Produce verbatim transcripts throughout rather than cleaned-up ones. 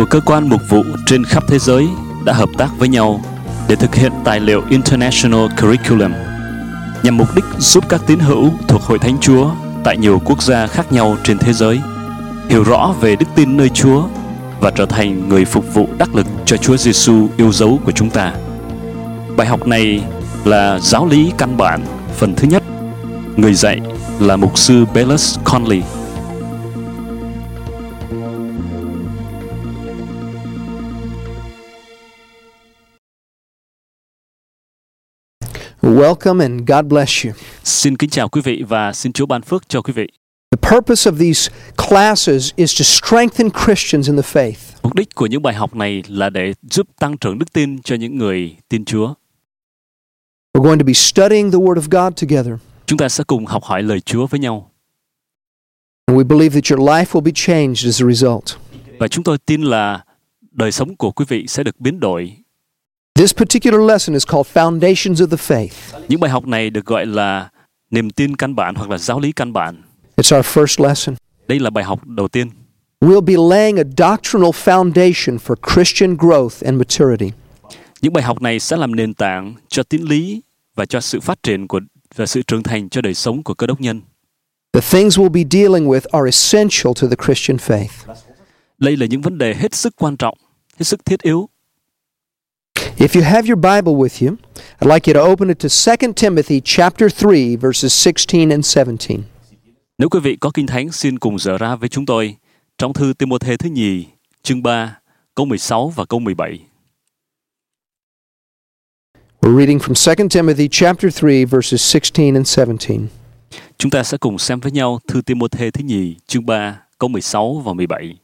cơ quan mục vụ trên khắp thế giới đã hợp tác với nhau để thực hiện tài liệu International Curriculum nhằm mục đích giúp các tín hữu thuộc Hội Thánh Chúa tại nhiều quốc gia khác nhau trên thế giới hiểu rõ về đức tin nơi Chúa và trở thành người phục vụ đắc lực cho Chúa Giêsu yêu dấu của chúng ta. Bài học này là giáo lý căn bản phần thứ nhất. Người dạy là mục sư Belus Conley. Welcome and God bless you. Xin kính chào quý vị và xin Chúa ban phước cho quý vị. The purpose of these classes is to strengthen Christians in the faith. Mục đích của những bài học này là để giúp tăng trưởng đức tin cho những người tin Chúa. We're going to be studying the Word of God together. Chúng ta sẽ cùng học hỏi lời Chúa với nhau. And we believe that your life will be changed as a result. Và chúng tôi tin là đời sống của quý vị sẽ được biến đổi. This particular lesson is called Foundations of the Faith. Những bài học này được gọi là niềm tin căn bản hoặc là giáo lý căn bản. It's our first lesson. Đây là bài học đầu tiên. We'll be laying a doctrinal foundation for Christian growth and maturity. Những bài học này sẽ làm nền tảng cho tín lý và cho sự phát triển của và sự trưởng thành cho đời sống của cơ đốc nhân. The things we'll be dealing with are essential to the Christian faith. Đây là những vấn đề hết sức quan trọng, hết sức thiết yếu. If you have your Bible with you, I'd like you to open it to Second Timothy chapter three verses sixteen and seventeen. Nếu quý vị có Kinh Thánh, xin cùng dở ra với chúng tôi trong thư Ti-mô-thê thứ nhì, chương ba, câu mười sáu và câu mười bảy. We're reading from Second Timothy chapter three verses sixteen and seventeen. Chúng ta sẽ cùng xem với nhau thư Ti-mô-thê thứ nhì, chương ba, câu mười sáu và mười bảy.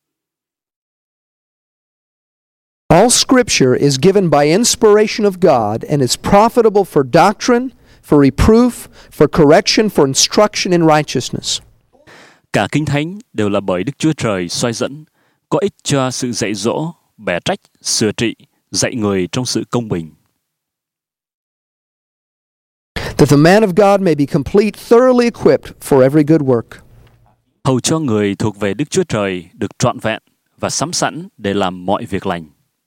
All scripture is given by inspiration of God and is profitable for doctrine, for reproof, for correction, for instruction in righteousness. Cả Kinh Thánh đều là bởi Đức Chúa Trời soi dẫn, có ích cho sự dạy dỗ, bẻ trách, sửa trị, dạy người trong sự công bình. That the man of God may be complete, thoroughly equipped for every good work. Hầu cho người thuộc về Đức Chúa Trời được trọn vẹn và sắm sẵn để làm mọi việc lành.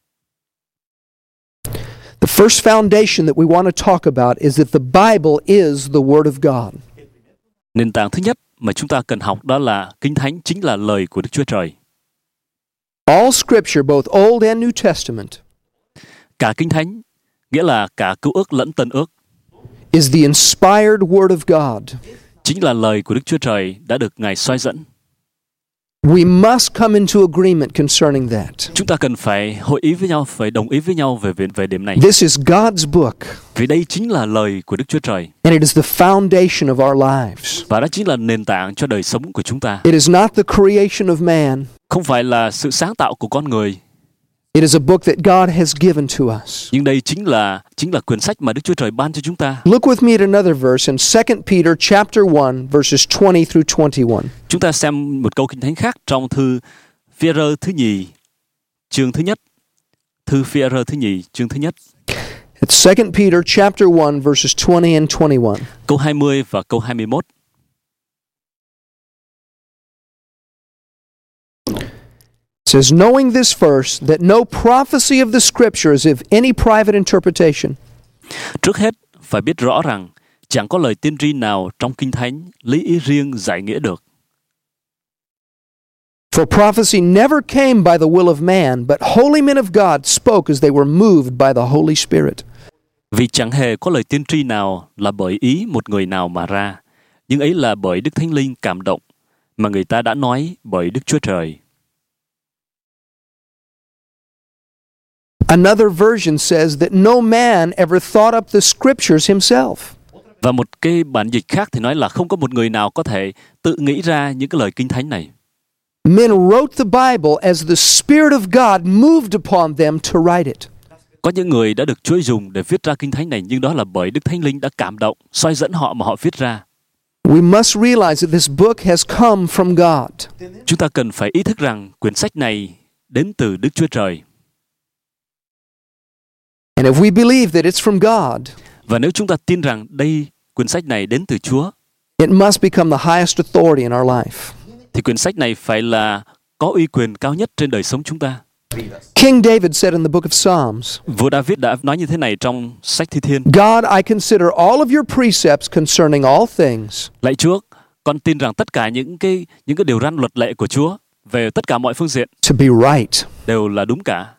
The first foundation that we want to talk about is that the Bible is the Word of God. Nền tảng thứ nhất mà chúng ta cần học đó là Kinh Thánh chính là lời của Đức Chúa Trời. All scripture, both Old and New Testament, Cả Kinh Thánh, nghĩa là cả Cựu Ước lẫn Tân Ước, is the inspired Word of God. chính là lời của Đức Chúa Trời đã được Ngài soi dẫn. We must come into agreement concerning that. Chúng ta cần phải hội ý với nhau, phải đồng ý với nhau về về, về điểm này. This is God's book, Vì đây chính là lời của Đức Chúa Trời. and it is the foundation of our lives. Và đó chính là nền tảng cho đời sống của chúng ta. It is not the creation of man. Không phải là sự sáng tạo của con người, It is a book that God has given to us. nhưng đây chính là chính là quyển sách mà Đức Chúa Trời ban cho chúng ta. Look with me at another verse in Second Peter chapter one verses twenty through twenty-one. Chúng ta xem một câu Kinh Thánh khác trong thư Phi-e-rơ thứ nhì, chương thứ nhất. Thư Phi-e-rơ thứ nhì, chương thứ nhất. It's Second Peter chapter one verses twenty and twenty-one. Câu hai mươi và câu hai mươi mốt. It says, knowing this first, that no prophecy of the scriptures is of any private interpretation. Trước hết, phải biết rõ rằng chẳng có lời tiên tri nào trong Kinh Thánh lấy ý riêng giải nghĩa được. For prophecy never came by the will of man, but holy men of God spoke as they were moved by the Holy Spirit. Vì chẳng hề có lời tiên tri nào là bởi ý một người nào mà ra, nhưng ấy là bởi Đức Thánh Linh cảm động, mà người ta đã nói bởi Đức Chúa Trời. Another version says that no man ever thought up the scriptures himself. Và một cái bản dịch khác thì nói là không có một người nào có thể tự nghĩ ra những cái lời Kinh Thánh này. Men wrote the Bible as the Spirit of God moved upon them to write it. Có những người đã được Chúa dùng để viết ra Kinh Thánh này, nhưng đó là bởi Đức Thánh Linh đã cảm động, soi dẫn họ mà họ viết ra. We must realize that this book has come from God. Chúng ta cần phải ý thức rằng quyển sách này đến từ Đức Chúa Trời. And if we believe that it's from God, Và nếu chúng ta tin rằng đây quyển sách này đến từ Chúa, it must become the highest authority in our life. thì quyển sách này phải là có uy quyền cao nhất trên đời sống chúng ta. King David said in the book of Psalms, Vua David đã nói như thế này trong sách Thi Thiên: God, I consider all of your precepts concerning all things. Lạy Chúa, con tin rằng tất cả những cái những cái điều răn luật lệ của Chúa về tất cả mọi phương diện To be right. đều là đúng cả.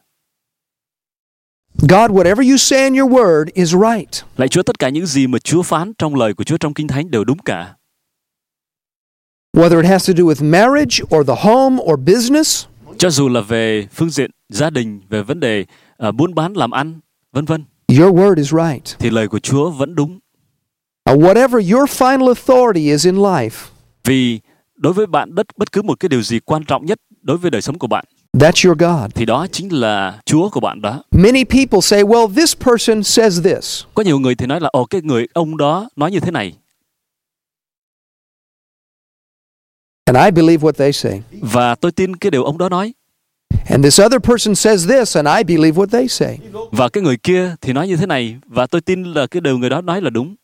God, whatever you say in your word is right. Lạy Chúa, tất cả những gì mà Chúa phán trong lời của Chúa trong Kinh Thánh đều đúng cả. Whether it has to do with marriage or the home or business, Cho dù là về phương diện gia đình, về vấn đề uh, buôn bán làm ăn, vân vân, your word is right. thì lời của Chúa vẫn đúng. Uh, whatever your final authority is in life, Vì đối với bạn, đất bất cứ một cái điều gì quan trọng nhất đối với đời sống của bạn, that's your God. thì đó chính là Chúa của bạn đó. Many people say, well, this person says this. Có nhiều người thì nói là ồ, cái người ông đó nói như thế này, And I believe what they say. và tôi tin cái điều ông đó nói. And this other person says this, and I believe what they say. Và cái người kia thì nói như thế này, và tôi tin là cái điều người đó nói là đúng.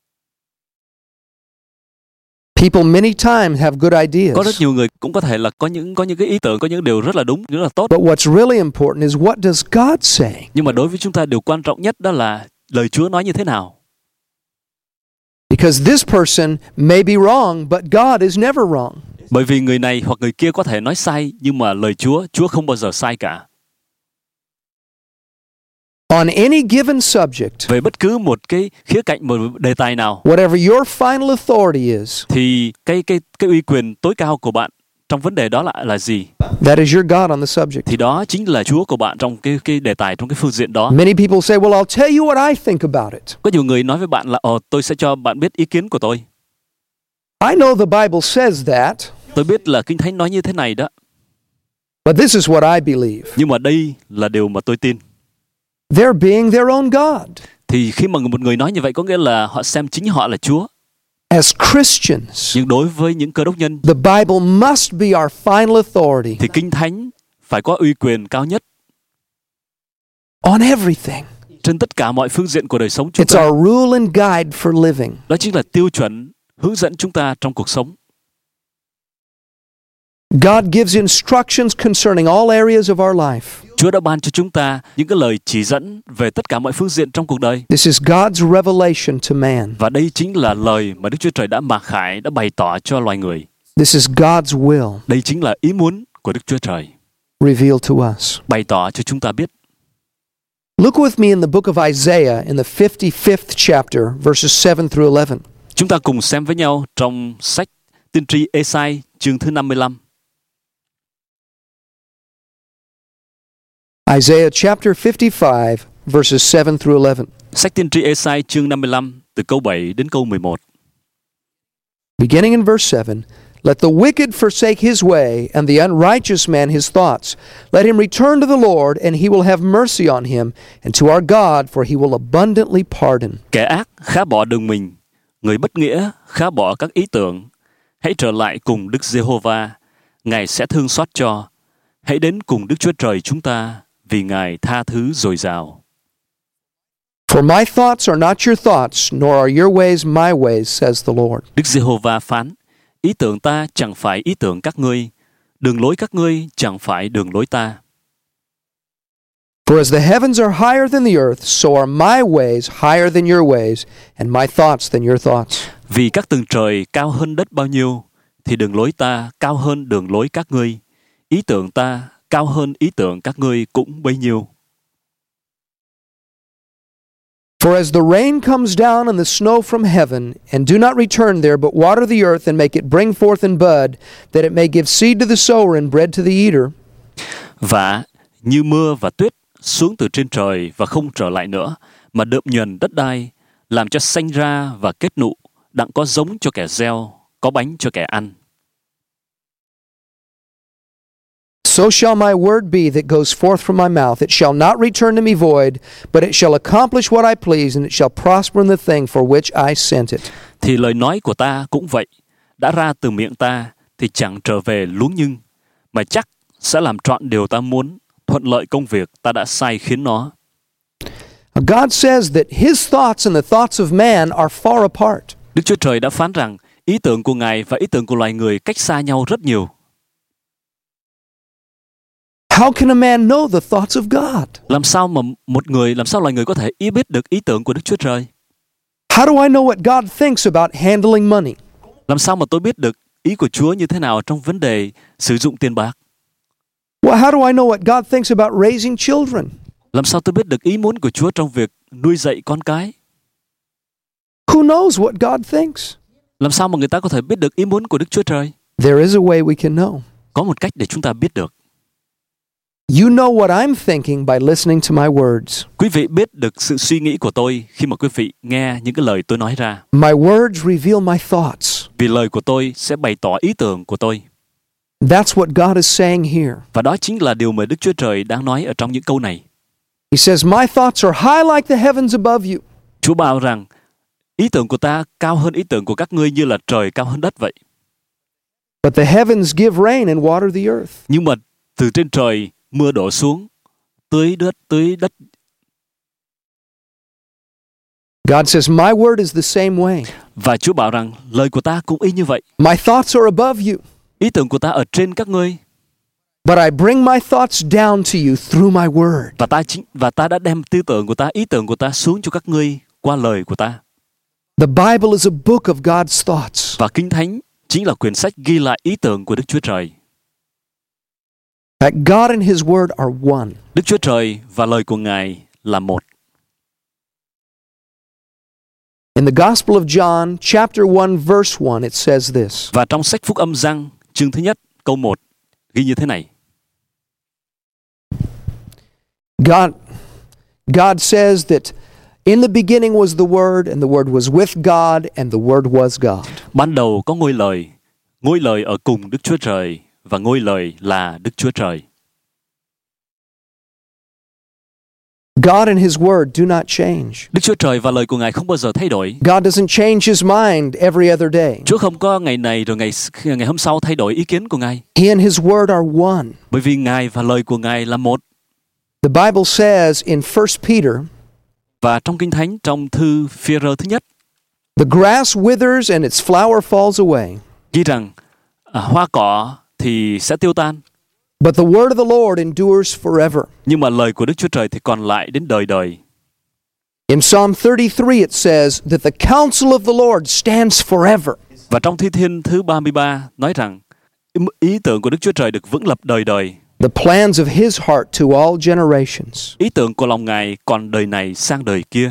People many times have good ideas. Có rất nhiều người cũng có thể là có những có những cái ý tưởng, có những điều rất là đúng, rất là tốt. But what's really important is what does God say? Nhưng mà đối với chúng ta, điều quan trọng nhất đó là lời Chúa nói như thế nào. Because this person may be wrong, but God is never wrong. Bởi vì người này hoặc người kia có thể nói sai, nhưng mà lời Chúa, Chúa không bao giờ sai cả. On any given subject, Về bất cứ một cái khía cạnh, một đề tài nào, whatever your final authority is, thì cái cái cái uy quyền tối cao của bạn trong vấn đề đó là là gì? that is your God on the subject. Thì đó chính là Chúa của bạn trong cái cái đề tài, trong cái phương diện đó. Many people say, well, I'll tell you what I think about it. Có nhiều người nói với bạn là ồ, tôi sẽ cho bạn biết ý kiến của tôi. I know the Bible says that, Tôi biết là Kinh Thánh nói như thế này đó. but this is what I believe. Nhưng mà đây là điều mà tôi tin. They're being their own God. Thì khi mà một người nói như vậy có nghĩa là họ xem chính họ là Chúa. As Christians, Nhưng đối với những Cơ Đốc nhân, the Bible must be our final authority thì Kinh Thánh phải có uy quyền cao nhất on everything. trên tất cả mọi phương diện của đời sống chúng It's ta. our rule and guide for living. Đó chính là tiêu chuẩn hướng dẫn chúng ta trong cuộc sống. God gives instructions concerning all areas of our life. Chúa đã ban cho chúng ta những cái lời chỉ dẫn về tất cả mọi phương diện trong cuộc đời. This is God's revelation to man. Và đây chính là lời mà Đức Chúa Trời đã mặc khải, đã bày tỏ cho loài người. This is God's will Đây chính là ý muốn của Đức Chúa Trời, revealed to us. bày tỏ cho chúng ta biết. Look with me in the book of Isaiah in the fifty-fifth chapter, verses seven through eleven. Chúng ta cùng xem với nhau trong sách Tiên tri Ê-sai chương thứ năm mươi lăm. Isaiah chapter fifty-five, verses seven through eleven. Sách Tiên tri Ê-sai chương năm mươi lăm từ câu bảy đến câu mười một. Beginning in verse seven, let the wicked forsake his way, and the unrighteous man his thoughts. Let him return to the Lord, and he will have mercy on him, and to our God, for he will abundantly pardon. Kẻ ác khá bỏ đường mình, người bất nghĩa khá bỏ các ý tưởng. Hãy trở lại cùng Đức Giê-hô-va, Ngài sẽ thương xót cho. Hãy đến cùng Đức Chúa Trời chúng ta, vì Ngài tha thứ dồi dào. For my thoughts are not your thoughts, nor are your ways my ways, says the Lord. Đức Giê-hô-va phán, ý tưởng ta chẳng phải ý tưởng các ngươi, đường lối các ngươi chẳng phải đường lối ta. For as the heavens are higher than the earth, so are my ways higher than your ways, and my thoughts than your thoughts. Vì các tầng trời cao hơn đất bao nhiêu, thì đường lối ta cao hơn đường lối các ngươi, ý tưởng ta cao hơn ý tưởng các ngươi cũng bấy nhiêu. For as the rain comes down and the snow from heaven, and do not return there, but water the earth and make it bring forth and bud, that it may give seed to the sower and bread to the eater. Và như mưa và tuyết xuống từ trên trời và không trở lại nữa, mà đượm nhuần đất đai, làm cho xanh ra và kết nụ, đặng có giống cho kẻ gieo, có bánh cho kẻ ăn. So shall my word be that goes forth from my mouth. It shall not return to me void, but it shall accomplish what I please, and it shall prosper in the thing for which I sent it. Thì lời nói của ta cũng vậy, đã ra từ miệng ta thì chẳng trở về luống nhưng, mà chắc sẽ làm trọn điều ta muốn, thuận lợi công việc ta đã sai khiến nó. God says that his thoughts and the thoughts of man are far apart. Đức Chúa Trời đã phán rằng ý tưởng của Ngài và ý tưởng của loài người cách xa nhau rất nhiều. How can a man know the thoughts of God? Làm sao mà một người, làm sao loài người có thể ý biết được ý tưởng của Đức Chúa Trời? How do I know what God thinks about handling money? Làm sao mà tôi biết được ý của Chúa như thế nào trong vấn đề sử dụng tiền bạc? Well, how do I know what God thinks about raising children? Làm sao tôi biết được ý muốn của Chúa trong việc nuôi dạy con cái? Who knows what God thinks? Làm sao mà người ta có thể biết được ý muốn của Đức Chúa Trời? There is a way we can know. Có một cách để chúng ta biết được. You know what I'm thinking by listening to my words. Quý vị biết được sự suy nghĩ của tôi khi mà quý vị nghe những cái lời tôi nói ra. My words reveal my thoughts. Vì lời của tôi sẽ bày tỏ ý tưởng của tôi. That's what God is saying here. Và đó chính là điều mà Đức Chúa Trời đang nói ở trong những câu này. He says, my thoughts are high like the heavens above you. Chúa bảo rằng ý tưởng của ta cao hơn ý tưởng của các ngươi như là trời cao hơn đất vậy. But the heavens give rain and water the earth. Nhưng mà từ trên trời mưa đổ xuống, tưới đất, tưới đất. God says, my word is the same way. Và Chúa bảo rằng lời của ta cũng y như vậy. My thoughts are above you. Ý tưởng của ta ở trên các ngươi. But I bring my thoughts down to you through my word. Và ta chính và ta đã đem tư tưởng của ta, ý tưởng của ta xuống cho các ngươi qua lời của ta. The Bible is a book of God's thoughts. Và Kinh Thánh chính là quyển sách ghi lại ý tưởng của Đức Chúa Trời. That God and His word are one. Đức Chúa Trời và lời của Ngài là một. In the Gospel of John, chapter one, verse one, it says this. Và trong sách Phúc Âm Giăng, chương thứ nhất, câu một, ghi như thế này. God, God says that in the beginning was the Word, and the Word was with God, and the Word was God. Ban đầu có ngôi lời, ngôi lời ở cùng Đức Chúa Trời, và ngôi lời là Đức Chúa Trời. God and His word do not change. Đức Chúa Trời và lời của Ngài không bao giờ thay đổi. God doesn't change His mind every other day. Chúa không có ngày này rồi ngày ngày hôm sau thay đổi ý kiến của Ngài. He and His word are one. Bởi vì Ngài và lời của Ngài là một. The Bible says in First Peter, và trong Kinh Thánh, trong thư Phi-e-rơ thứ nhất, the grass withers and its flower falls away. Ghi rằng à, hoa cỏ thì sẽ tiêu tan. But the word of the Lord endures forever. Nhưng mà lời của Đức Chúa Trời thì còn lại đến đời đời. In Psalm thirty-three it says that the counsel of the Lord stands forever. Và trong Thi Thiên thứ ba mươi ba nói rằng ý tưởng của Đức Chúa Trời được vững lập đời đời. The plans of His heart to all generations. Ý tưởng của lòng Ngài còn đời này sang đời kia.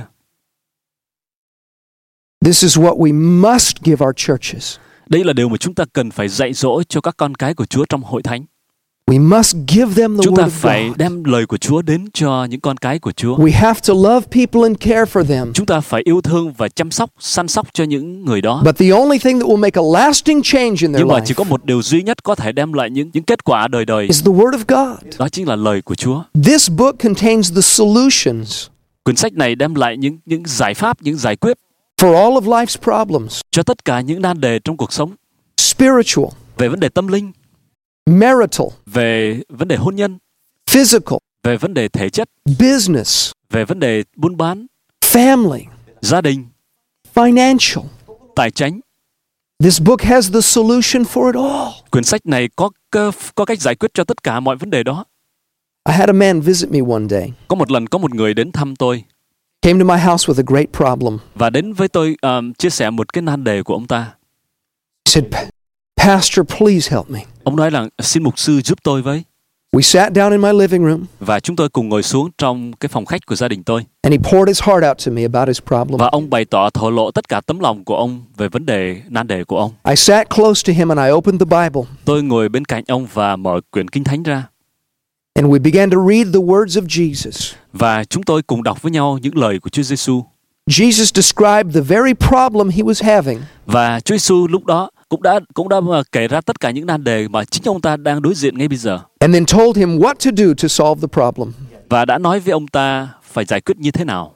This is what we must give our churches. Đây là điều mà chúng ta cần phải dạy dỗ cho các con cái của Chúa trong hội thánh. We must give them the Chúng word ta of phải God. đem lời của Chúa đến cho những con cái của Chúa. We have to love people and care for them. Chúng ta phải yêu thương và chăm sóc, săn sóc cho những người đó. But the only thing that will make a lasting change in their Nhưng mà chỉ life có một điều duy nhất có thể đem lại những những kết quả đời đời. is the word of God. Đó chính là lời của Chúa. This book contains the solutions Quyển sách này đem lại những những giải pháp, những giải quyết for all of life's problems. cho tất cả những nan đề trong cuộc sống, Spiritual, về vấn đề tâm linh, marital, về vấn đề hôn nhân, physical, về vấn đề thể chất, business, về vấn đề buôn bán, family, gia đình, financial. tài chính. This book has the solution for it all. Quyển sách này có cơ, có cách giải quyết cho tất cả mọi vấn đề đó. I had a man visit me one day. Có một lần có một người đến thăm tôi Came to my house with a great problem. và đến với tôi um, chia sẻ một cái nan đề của ông ta. He said, Pastor, please help me. Ông nói rằng xin mục sư giúp tôi với. We sat down in my living room Và chúng tôi cùng ngồi xuống trong cái phòng khách của gia đình tôi. and he poured his heart out to me about his problem. Và ông bày tỏ thổ lộ tất cả tấm lòng của ông về vấn đề nan đề của ông. I sat close to him and I opened the Bible Tôi ngồi bên cạnh ông và mở quyển Kinh Thánh ra. and we began to read the words of Jesus. Và chúng tôi cùng đọc với nhau những lời của Chúa Giêsu. Jesus described the very problem he was having. Và Chúa Giêsu lúc đó cũng đã cũng đã kể ra tất cả những nan đề mà chính ông ta đang đối diện ngay bây giờ. And then told him what to do to solve the problem. Và đã nói với ông ta phải giải quyết như thế nào.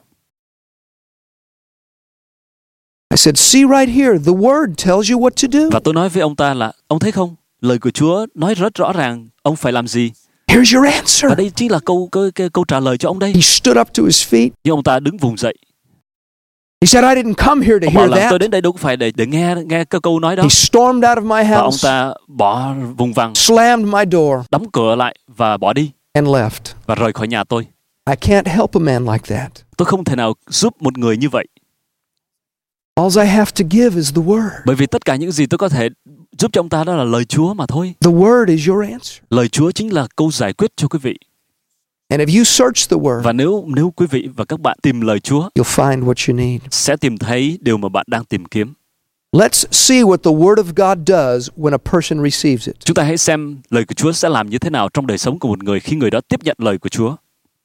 I said, see right here, the word tells you what to do. Và tôi nói với ông ta là, ông thấy không? Lời của Chúa nói rất rõ ràng ông phải làm gì. Here's your answer. Và đây chính là câu câu, câu, câu trả lời cho ông đây. He stood up to his feet. Nhưng ông ta đứng vùng dậy. He said, I didn't come here to Ông bảo hear là that. tôi đến đây đâu phải để để nghe nghe cái câu nói đó. He stormed out of my Và ông house, ta bỏ vùng vằng, slammed my door, đóng cửa lại và bỏ đi. and left. và rời khỏi nhà tôi. I can't help a man like that. Tôi không thể nào giúp một người như vậy. All I have to give is the word. Bởi vì tất cả những gì tôi có thể giúp cho ông ta đó là lời Chúa mà thôi. The word is your answer. Lời Chúa chính là câu giải quyết cho quý vị. And if you search the word, Và nếu nếu quý vị và các bạn tìm lời Chúa, you'll find what you need. sẽ tìm thấy điều mà bạn đang tìm kiếm. Let's see what the word of God does when a person receives it. Chúng ta hãy xem lời của Chúa sẽ làm như thế nào trong đời sống của một người khi người đó tiếp nhận lời của Chúa.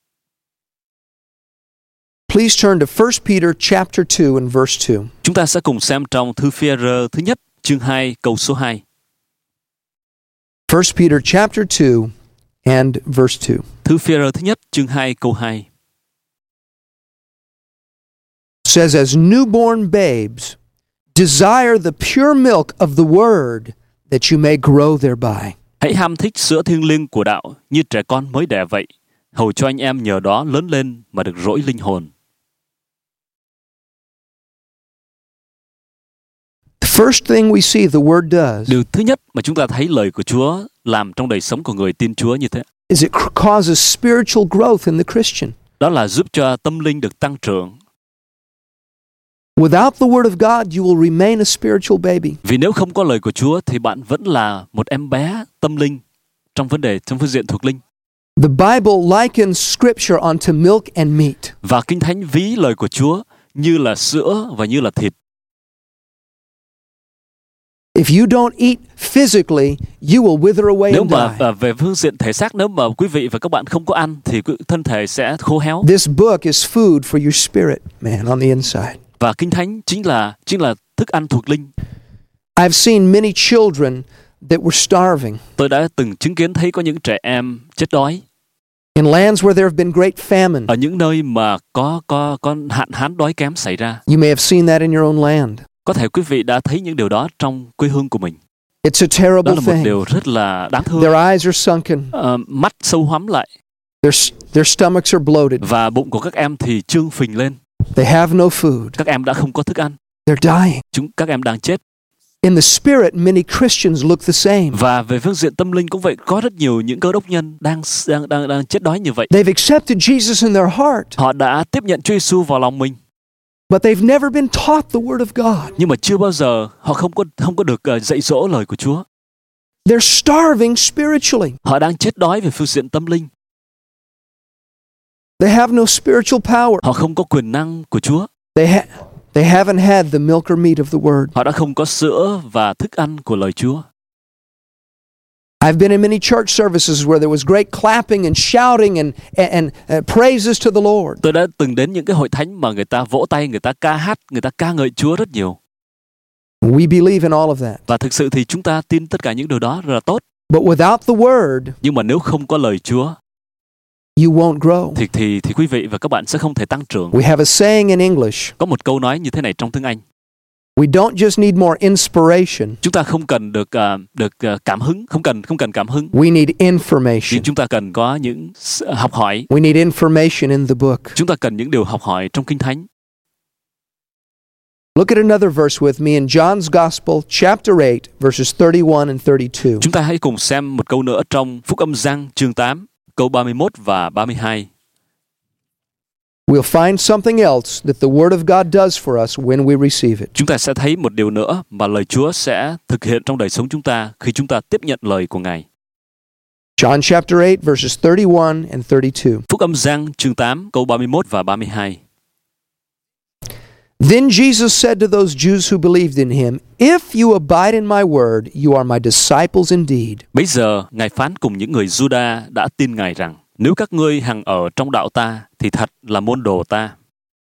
Please turn to First Peter chapter two and verse two. Chúng ta sẽ cùng xem trong thư Phi-e-rơ thứ nhất, chương hai, câu số hai. First Peter chapter two and verse two. Thư Phi-e-rơ thứ nhất, chương hai, câu hai. Says, as newborn babes, desire the pure milk of the word that you may grow thereby. Hãy ham thích sữa thiêng liêng của đạo như trẻ con mới đẻ vậy, hầu cho anh em nhờ đó lớn lên mà được rỗi linh hồn. The first thing we see the word does Điều thứ nhất mà chúng ta thấy lời của Chúa làm trong đời sống của người tin Chúa như thế, is it causes spiritual growth in the Christian. đó là giúp cho tâm linh được tăng trưởng. Without the word of God, you will remain a spiritual baby. Vì nếu không có lời của Chúa thì bạn vẫn là một em bé tâm linh trong vấn đề trong phương diện thuộc linh. The Bible likens scripture unto milk and meat. Và Kinh Thánh ví lời của Chúa như là sữa và như là thịt. If you don't eat physically, you will wither away Nếu and mà die. à, về phương diện thể xác, nếu mà quý vị và các bạn không có ăn thì quý- thân thể sẽ khô héo. This book is food for your spirit, man, on the inside. Và Kinh Thánh chính là chính là thức ăn thuộc linh. I've seen many children that were starving Tôi đã từng chứng kiến thấy có những trẻ em chết đói in lands where there have been great famine. ở những nơi mà có có có hạn hán đói kém xảy ra. You may have seen that in your own land. Có thể quý vị đã thấy những điều đó trong quê hương của mình. It's a Đó terrible là một thing. điều rất là đáng thương. Their eyes are sunken. Ờ, mắt sâu hoắm lại Their, their stomachs are bloated. và bụng của các em thì trương phình lên. They have no food. Các em đã không có thức ăn. They're dying. Chúng các em đang chết. In the spirit, many Christians look the same. Và về phương diện tâm linh cũng vậy, có rất nhiều những cơ đốc nhân đang đang đang, đang chết đói như vậy. They've accepted Jesus in their heart, Họ đã tiếp nhận Chúa Giêsu vào lòng mình, but they've never been taught the word of God. nhưng mà chưa bao giờ họ không có không có được uh, dạy dỗ lời của Chúa. They're starving spiritually. Họ đang chết đói về phương diện tâm linh. They have no spiritual power. Họ không có quyền năng của Chúa. They ha- they haven't had the milk or meat of the word. Họ đã không có sữa và thức ăn của lời Chúa. I've been in many church services where there was great clapping and shouting and and, and uh, praises to the Lord. Tôi đã từng đến những cái hội thánh mà người ta vỗ tay, người ta ca hát, người ta ca ngợi Chúa rất nhiều. We believe in all of that. Và thực sự thì chúng ta tin tất cả những điều đó rất là tốt. But without the word, Nhưng mà nếu không có lời Chúa you won't grow. thì thì thì quý vị và các bạn sẽ không thể tăng trưởng. We have a saying in English. Có một câu nói như thế này trong tiếng Anh. We don't just need more inspiration. Chúng ta không cần được uh, được uh, cảm hứng, không cần không cần cảm hứng. We need information. Nhưng chúng ta cần có những s- học hỏi. We need information in the book. Chúng ta cần những điều học hỏi trong Kinh Thánh. Look at another verse with me in John's Gospel, chapter eight, verses thirty-one and thirty-two. Chúng ta hãy cùng xem một câu nữa trong Phúc Âm Giăng chương tám, câu ba mươi mốt và ba mươi hai. We'll find something else that the Word of God does for us when we receive it. Chúng ta sẽ thấy một điều nữa mà lời Chúa sẽ thực hiện trong đời sống chúng ta khi chúng ta tiếp nhận lời của Ngài. John chapter eight, verses thirty-one and thirty-two. Phúc Âm Giăng chương tám, câu ba mươi mốt và ba mươi hai. Then Jesus said to those Jews who believed in him, If you abide in my word, you are my disciples indeed. Bấy giờ, Ngài phán cùng những người Juda đã tin Ngài rằng, nếu các ngươi hằng ở trong đạo ta, thì thật là môn đồ ta.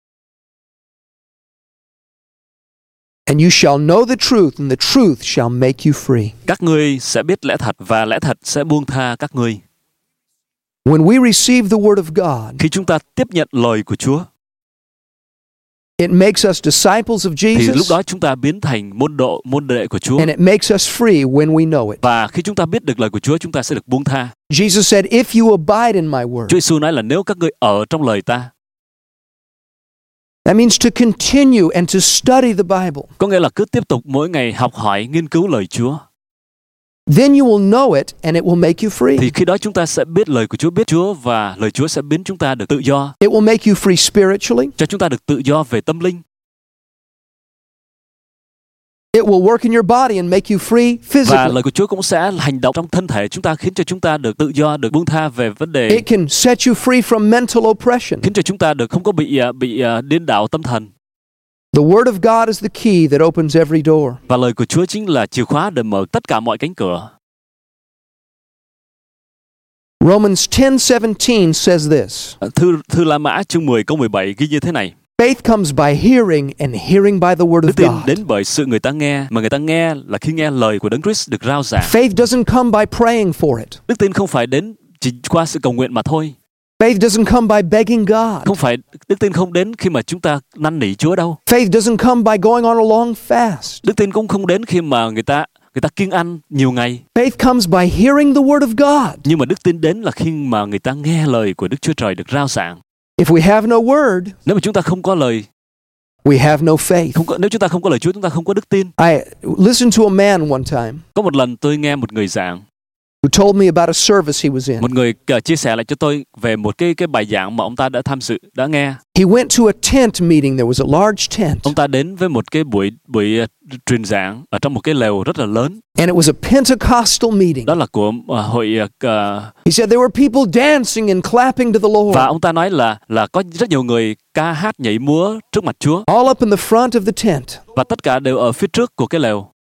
And you shall know the truth, and the truth shall make you free. Các ngươi sẽ biết lẽ thật và lẽ thật sẽ buông tha các ngươi. When we receive the word of God, Khi chúng ta tiếp nhận lời của Chúa, it makes us disciples of thì lúc Jesus, đó chúng ta biến thành môn độ, môn đệ của Chúa. and it makes us free when we know it. Và khi chúng ta biết được lời của Chúa, chúng ta sẽ được buông tha. Jesus said, If you abide in my word. Chúa Giêsu nói là nếu các ngươi ở trong lời ta, That means to continue and to study the Bible. có nghĩa là cứ tiếp tục mỗi ngày học hỏi, nghiên cứu lời Chúa. then you will know it and it will make you free. thì khi đó chúng ta sẽ biết lời của Chúa, biết Chúa, và lời Chúa sẽ biến chúng ta được tự do, It will make you free spiritually. cho chúng ta được tự do về tâm linh. It will work in your body and make you free Và physically. lời của Chúa cũng sẽ hành động trong thân thể chúng ta, khiến cho chúng ta được tự do, được buông tha về vấn đề, It can set you free from mental oppression. khiến cho chúng ta được không có bị à, bị à, điên đảo tâm thần. The Word of God is the key that opens every door. Và lời của Chúa chính là chìa khóa để mở tất cả mọi cánh cửa. Romans ten seventeen says this. Thư thư La Mã chương mười câu mười bảy ghi như thế này: Faith comes by hearing and hearing by the Word Đức of tin God. đến bởi sự người ta nghe, mà người ta nghe là khi nghe lời của Đấng Christ được rao giảng. Faith doesn't come by praying for it. Đức tin không phải đến chỉ qua sự cầu nguyện mà thôi. Faith doesn't come by begging God. Không phải đức tin không đến khi mà chúng ta năn nỉ Chúa đâu. Faith doesn't come by going on a long fast. Đức tin cũng không đến khi mà người ta người ta kiêng ăn nhiều ngày. Faith comes by hearing the Word of God. Nhưng mà đức tin đến là khi mà người ta nghe lời của Đức Chúa Trời được rao giảng. If we have no word, Nếu mà chúng ta không có lời, we have no faith. không có, nếu chúng ta không có lời Chúa, chúng ta không có đức tin. I listened to a man one time Có một lần tôi nghe một người giảng, who told me about a service he was in. một người uh, chia sẻ lại cho tôi về một cái cái bài giảng mà ông ta đã tham dự, đã nghe. He went to a tent meeting. There was a large tent. Ông ta đến với một cái buổi buổi uh, truyền giảng ở trong một cái lều rất là lớn. And it was a Pentecostal meeting. Đó là của uh, hội uh, He said there were people dancing and clapping to the Lord. và ông ta nói là là có rất nhiều người ca hát nhảy múa trước mặt Chúa, All up in the front of the tent. và tất cả đều ở phía trước của cái lều.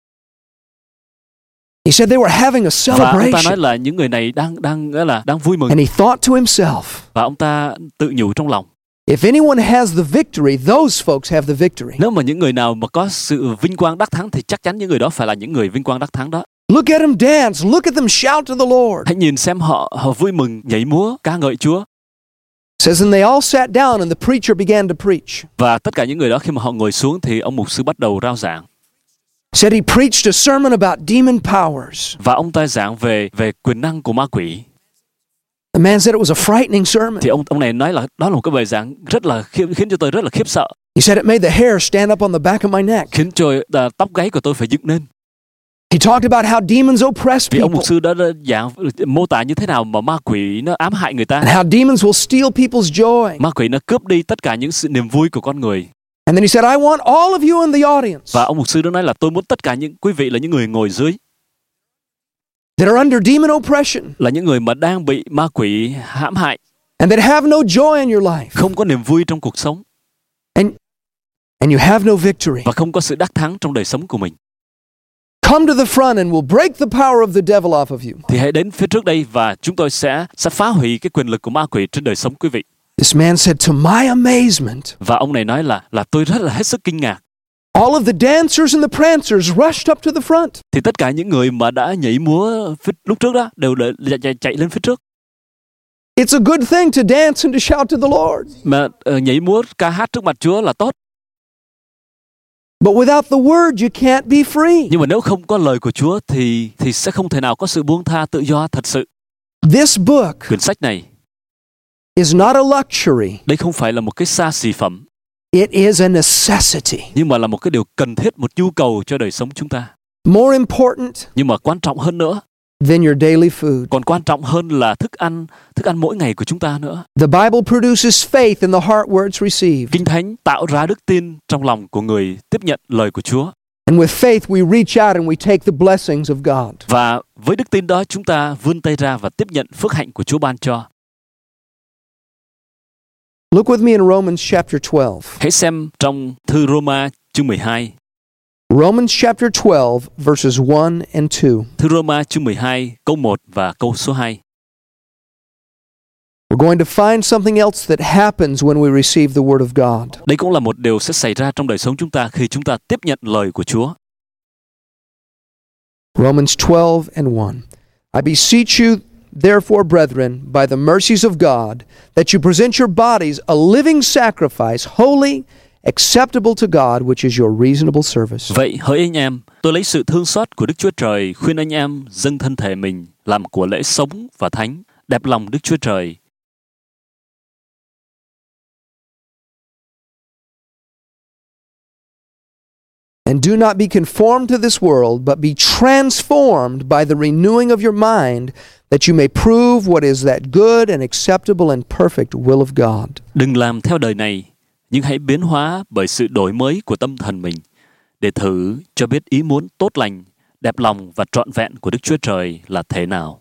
He said they were having a Và ông ta nói celebration. là những người này đang đang nghĩa là đang vui mừng, And he thought to himself, và ông ta tự nhủ trong lòng: if anyone has the victory, those folks have the victory. nếu mà những người nào mà có sự vinh quang đắc thắng thì chắc chắn những người đó phải là những người vinh quang đắc thắng đó. Look at them dance. Look at them shout to the Lord. Hãy nhìn xem họ họ vui mừng nhảy múa ca ngợi Chúa. Says, and they all sat down and the preacher began to preach. Và tất cả những người đó khi mà họ ngồi xuống thì ông mục sư bắt đầu rao giảng. Said he preached a sermon about demon powers. Và ông ta giảng về về quyền năng của ma quỷ. The man said it was a frightening sermon. Thì ông ông này nói là đó là một cái bài giảng rất là khiếp, khiến cho tôi rất là khiếp sợ, He said it made the hair stand up on the back of my neck. khiến cho uh, tóc gáy của tôi phải dựng lên. He talked about how demons oppress Vì ông people mục sư đã, đã giảng mô tả như thế nào mà ma quỷ nó ám hại người ta. and how demons will steal people's joy. Ma quỷ nó cướp đi tất cả những sự niềm vui của con người. And then he said, I want all of you in the audience Và ông mục sư đó nói là tôi muốn tất cả những quý vị là những người ngồi dưới, that are under demon oppression là những người mà đang bị ma quỷ hãm hại, and that have no joy in your life không có niềm vui trong cuộc sống, and, and you have no victory. và không có sự đắc thắng trong đời sống của mình. Come to the front and we'll break the power of the devil off of you. Thì hãy đến phía trước đây và chúng tôi sẽ sẽ phá hủy cái quyền lực của ma quỷ trên đời sống quý vị. This man said, to my amazement, Và ông này nói là là tôi rất là hết sức kinh ngạc. all of the dancers and the prancers rushed up to the front. Thì tất cả những người mà đã nhảy múa phía, lúc trước đó đều đã chạy, chạy lên phía trước. It's a good thing to dance and to shout to the Lord. Mà uh, nhảy múa ca hát trước mặt Chúa là tốt. But without the word, you can't be free. Nhưng mà nếu không có lời của Chúa thì thì sẽ không thể nào có sự buông tha tự do thật sự. This book Quyển sách này, is not a luxury. đây không phải là một cái xa xỉ phẩm, It is a necessity. nhưng mà là một cái điều cần thiết, một nhu cầu cho đời sống chúng ta. More important Nhưng mà quan trọng hơn nữa, than your daily food. còn quan trọng hơn là thức ăn, thức ăn mỗi ngày của chúng ta nữa. The Bible produces faith in the heart where it's received. Kinh Thánh tạo ra đức tin trong lòng của người tiếp nhận lời của Chúa. And with faith, we reach out and we take the blessings of God. Và với đức tin đó chúng ta vươn tay ra và tiếp nhận phước hạnh của Chúa ban cho. Look with me in Romans chapter twelve. Hãy xem trong thư Roma chương mười hai. Romans chapter twelve, verses one and two. Thư Roma chương mười hai câu một và câu số hai. We're going to find something else that happens when we receive the Word of God. Đây cũng là một điều sẽ xảy ra trong đời sống chúng ta khi chúng ta tiếp nhận lời của Chúa. Romans twelve and one. I beseech you, therefore, brethren, by the mercies of God, that you present your bodies a living sacrifice, holy, acceptable to God, which is your reasonable service. Vậy hỡi anh em, tôi lấy sự thương xót của Đức Chúa Trời khuyên anh em dâng thân thể mình làm của lễ sống và thánh, đẹp lòng Đức Chúa Trời. And do not be conformed to this world, but be transformed by the renewing of your mind, that you may prove what is that good and acceptable and perfect will of God. Đừng làm theo đời này, nhưng hãy biến hóa bởi sự đổi mới của tâm thần mình, để thử cho biết ý muốn tốt lành, đẹp lòng và trọn vẹn của Đức Chúa Trời là thế nào.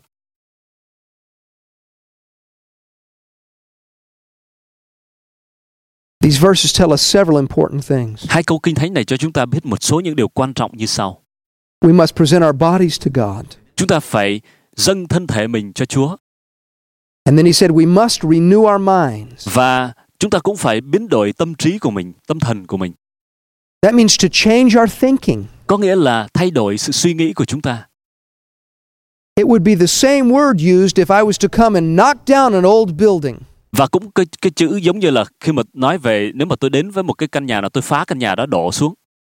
These verses tell us several important things. Hai câu Kinh Thánh này cho chúng ta biết một số những điều quan trọng như sau. We must present our bodies to God. Chúng ta phải dâng thân thể mình cho Chúa. And then he said we must renew our minds. Và chúng ta cũng phải biến đổi tâm trí của mình, tâm thần của mình. That means to change our thinking. Có nghĩa là thay đổi sự suy nghĩ của chúng ta. It would be the same word used if I was to come and knock down an old building. Và cũng cái, cái chữ giống như là khi mà nói về nếu mà tôi đến với một cái căn nhà nào, tôi phá căn nhà đó đổ xuống.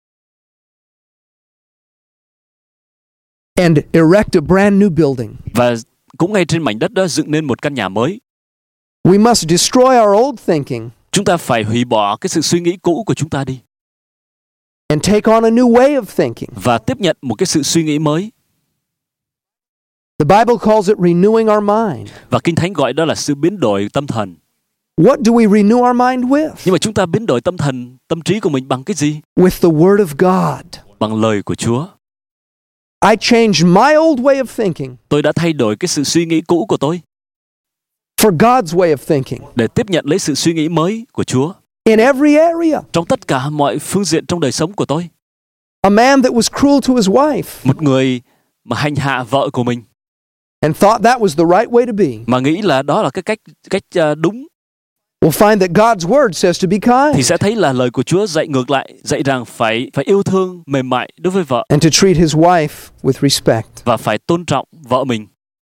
And erect a brand new building. Và cũng ngay trên mảnh đất đó dựng nên một căn nhà mới. We must destroy our old thinking. Chúng ta phải hủy bỏ cái sự suy nghĩ cũ của chúng ta đi. And take on a new way of thinking. Và tiếp nhận một cái sự suy nghĩ mới. The Bible calls it renewing our mind. Và Kinh Thánh gọi đó là sự biến đổi tâm thần. What do we renew our mind with? Nhưng mà chúng ta biến đổi tâm thần, tâm trí của mình bằng cái gì? With the Word of God. Bằng lời của Chúa. I changed my old way of thinking. Tôi đã thay đổi cái sự suy nghĩ cũ của tôi. For God's way of thinking. Để tiếp nhận lấy sự suy nghĩ mới của Chúa. In every area. Trong tất cả mọi phương diện trong đời sống của tôi. A man that was cruel to his wife. Một người mà hành hạ vợ của mình. And thought that was the right way to be. Mà nghĩ là đó là cái cách cách uh, đúng. We'll find that God's word says to be kind. Thì sẽ thấy là lời của Chúa dạy ngược lại, dạy rằng phải phải yêu thương mềm mại đối với vợ. And to treat his wife with respect. Và phải tôn trọng vợ mình.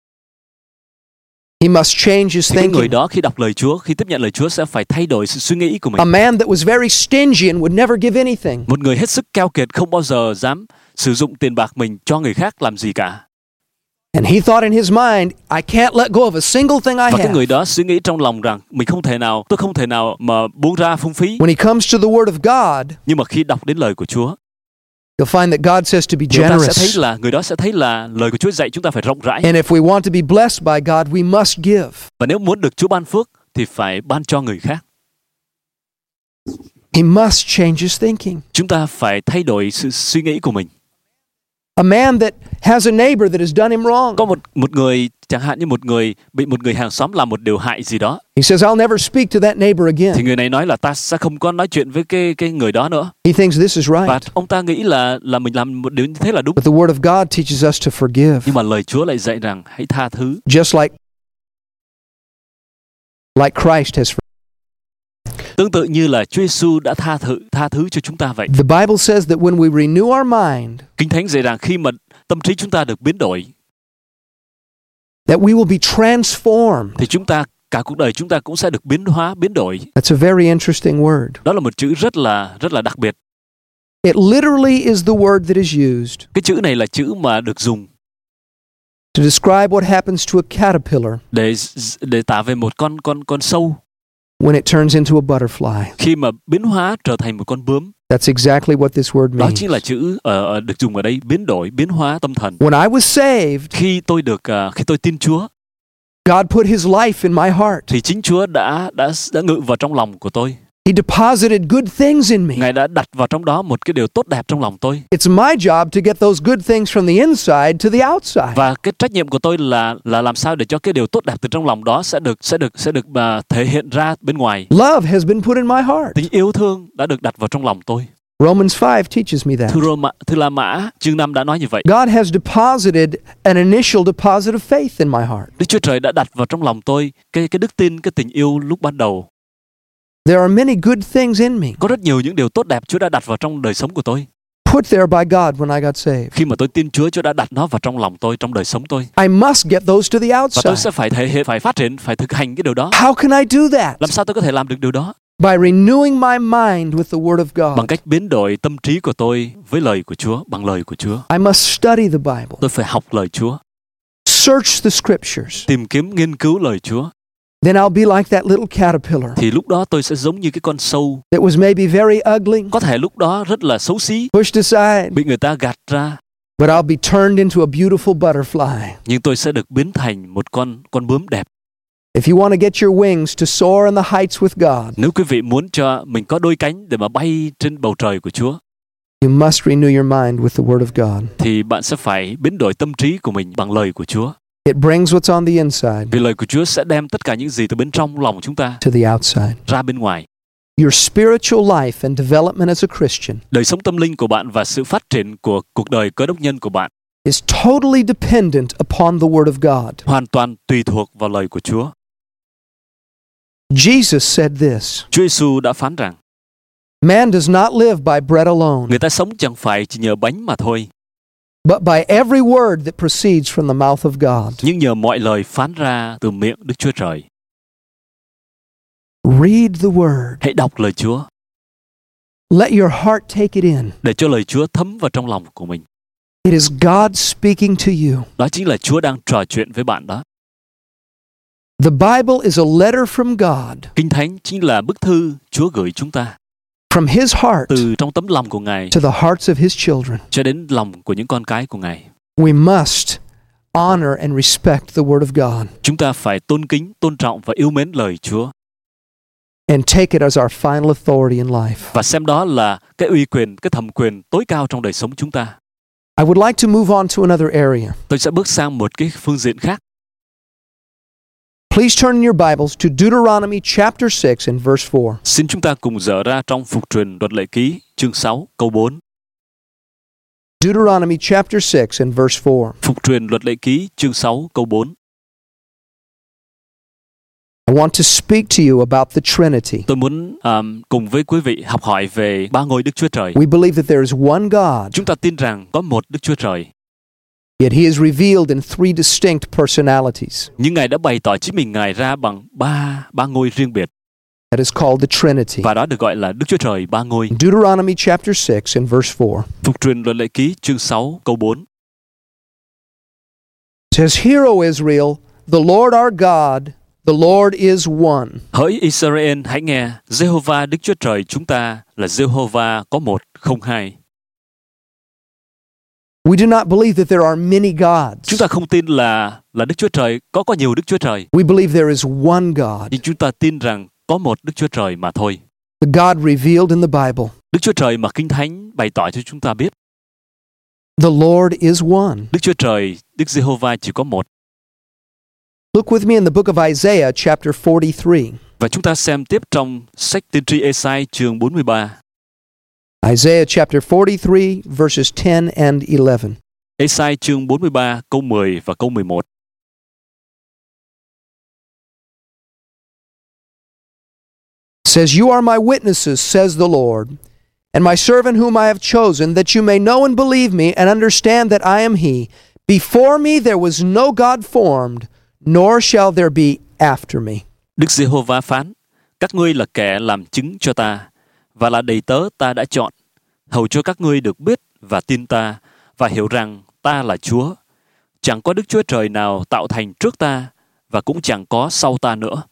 He must change his thì cái thinking. người đó khi đọc lời Chúa, khi tiếp nhận lời Chúa sẽ phải thay đổi sự suy nghĩ của mình. A man that was very stingy and would never give anything. Một người hết sức keo kiệt, không bao giờ dám sử dụng tiền bạc mình cho người khác làm gì cả. And he thought in his mind, I can't let go of a single thing I Và cái have. người đó suy nghĩ trong lòng rằng mình không thể nào, tôi không thể nào mà buông ra phung phí. When he comes to the word of God, Nhưng mà khi đọc đến lời của Chúa, you'll find that God says to be chúng ta sẽ thấy generous. là người đó sẽ thấy là lời của Chúa dạy chúng ta phải rộng rãi. And if we want to be blessed by God, we must give. Và nếu muốn được Chúa ban phước thì phải ban cho người khác. He must change his thinking. Chúng ta phải thay đổi sự suy nghĩ của mình. A man that has a neighbor that has done him wrong. Có một một người, chẳng hạn như một người bị một người hàng xóm làm một điều hại gì đó. He says, I'll never speak to that neighbor again. Thì người này nói là ta sẽ không có nói chuyện với cái cái người đó nữa. He thinks this is Và right. ông ta nghĩ là là mình làm một điều như thế là đúng. But the word of God teaches us to forgive. Nhưng mà lời Chúa lại dạy rằng hãy tha thứ. Just like like Christ has forgiven. Tương tự như là Chúa Giêsu đã tha thứ tha thứ cho chúng ta vậy. The Bible says that when we renew our mind, Kinh Thánh dạy rằng khi mà tâm trí chúng ta được biến đổi, that we will be transformed. thì chúng ta cả cuộc đời chúng ta cũng sẽ được biến hóa, biến đổi. That's a very interesting word. Đó là một chữ rất là rất là đặc biệt. It literally is the word that is used Cái chữ này là chữ mà được dùng to describe what happens to a caterpillar để để tả về một con con con sâu when it turns into a butterfly. khi mà biến hóa trở thành một con bướm. That's exactly what this word Đó means. chính là chữ uh, được dùng ở đây, biến đổi, biến hóa tâm thần. When I was saved, Khi tôi được uh, khi tôi tin Chúa, God put his life in my heart. thì chính Chúa đã đã đã ngự vào trong lòng của tôi. He deposited good things in me. Ngài đã đặt vào trong đó một cái điều tốt đẹp trong lòng tôi. It's my job to get those good things from the inside to the outside. Và cái trách nhiệm của tôi là là làm sao để cho cái điều tốt đẹp từ trong lòng đó sẽ được sẽ được sẽ được uh, thể hiện ra bên ngoài. Love has been put in my heart. Tình yêu thương đã được đặt vào trong lòng tôi. Romans five teaches me that. Thư Roma, Thư La Mã chương năm đã nói như vậy. God has deposited an initial deposit of faith in my heart. Đức Chúa Trời đã đặt vào trong lòng tôi cái cái đức tin, cái tình yêu lúc ban đầu. There are many good things in me, Có rất nhiều những điều tốt đẹp Chúa đã đặt vào trong đời sống của tôi. put there by God when I got saved. Khi mà tôi tin Chúa, Chúa đã đặt nó vào trong lòng tôi, trong đời sống tôi. I must get those to the Và tôi outside. sẽ phải thể hiện, phải phát triển, phải thực hành cái điều đó. How can I do that? Làm sao tôi có thể làm được điều đó? By renewing my mind with the Word of Bằng God. cách biến đổi tâm trí của tôi với lời của Chúa, bằng lời của Chúa. I must study the Bible, Tôi phải học lời Chúa, search the Scriptures, tìm kiếm, nghiên cứu lời Chúa. then I'll be like that little caterpillar thì lúc đó tôi sẽ giống như cái con sâu, that was maybe very ugly, có thể lúc đó rất là xấu xí, pushed aside, bị người ta gạt ra, but I'll be turned into a beautiful butterfly. nhưng tôi sẽ được biến thành một con con bướm đẹp. If you want to get your wings to soar in the heights with God, Nếu quý vị muốn cho mình có đôi cánh để mà bay trên bầu trời của Chúa, you must renew your mind with the Word of God. thì bạn sẽ phải biến đổi tâm trí của mình bằng lời của Chúa. It brings what's on the inside Vì lời của Chúa sẽ đem tất cả những gì từ bên trong lòng chúng ta to the outside. ra bên ngoài. Your spiritual life and development as a Christian Đời sống tâm linh của bạn và sự phát triển của cuộc đời cơ đốc nhân của bạn is totally dependent upon the Word of God. hoàn toàn tùy thuộc vào lời của Chúa. Jesus said this, Chúa Giêsu đã phán rằng, man does not live by bread alone, người ta sống chẳng phải chỉ nhờ bánh mà thôi, but by every word that proceeds from the mouth of God. nhưng nhờ mọi lời phán ra từ miệng Đức Chúa Trời. Read the Word. Hãy đọc lời Chúa, Let your heart take it in. để cho lời Chúa thấm vào trong lòng của mình. It is God speaking to you. Đó chính là Chúa đang trò chuyện với bạn đó. The Bible is a letter from God, Kinh Thánh chính là bức thư Chúa gửi chúng ta from His heart từ trong tấm lòng của Ngài to the hearts of His children. cho đến lòng của những con cái của Ngài. We must honor and respect the Word of God Chúng ta phải tôn kính, tôn trọng và yêu mến lời Chúa and take it as our final authority in life. và xem đó là cái uy quyền, cái thẩm quyền tối cao trong đời sống chúng ta. I would like to move on to another area. Tôi sẽ bước sang một cái phương diện khác. Please turn in your Bibles to Deuteronomy chapter six and verse four. Xin chúng ta cùng dở ra trong Phục Truyền Luật Lệ Ký chương sáu câu bốn. Deuteronomy chapter six and verse four. Phục Truyền Luật Lệ Ký chương sáu câu bốn. I want to speak to you about the Trinity. Tôi muốn um, cùng với quý vị học hỏi về ba ngôi Đức Chúa Trời. We believe that there is one God, Chúng ta tin rằng có một Đức Chúa Trời, yet He is revealed in three distinct personalities. nhưng Ngài đã bày tỏ chính mình Ngài ra bằng ba ba ngôi riêng biệt, That is called the Trinity. và đó được gọi là Đức Chúa Trời ba ngôi. Deuteronomy chapter six and verse four Phục Truyền Luật Lệ Ký chương sáu câu bốn. says, Hear, O Israel, the Lord our God, the Lord is one. Hỡi Israel, hãy nghe, Giê-hô-va Đức Chúa Trời chúng ta là Giê-hô-va có một không hai. We do not believe that there are many gods. Chúng ta không tin là là Đức Chúa Trời có có nhiều Đức Chúa Trời, We believe there is one God, nhưng chúng ta tin rằng có một Đức Chúa Trời mà thôi. the God revealed in the Bible. Đức Chúa Trời mà Kinh Thánh bày tỏ cho chúng ta biết. The Lord is one. Đức Chúa Trời, Đức Giê-hô-va chỉ có một. Look with me in the book of Isaiah chapter forty-three. Và chúng ta xem tiếp trong sách tiên tri Ê-sai chương bốn mươi ba. Isaiah chapter forty-three verses ten and eleven. Ê-sai chương bốn mươi ba câu mười và câu mười một. Says, You are my witnesses, says the Lord, and my servant whom I have chosen, that you may know and believe me and understand that I am He. Before me there was no God formed, nor shall there be after me. Đức Giê-hô-va phán, các ngươi là kẻ làm chứng cho ta, và là đầy tớ ta đã chọn, hầu cho các ngươi được biết và tin ta, và hiểu rằng ta là Chúa. Chẳng có Đức Chúa Trời nào tạo thành trước ta, và cũng chẳng có sau ta nữa.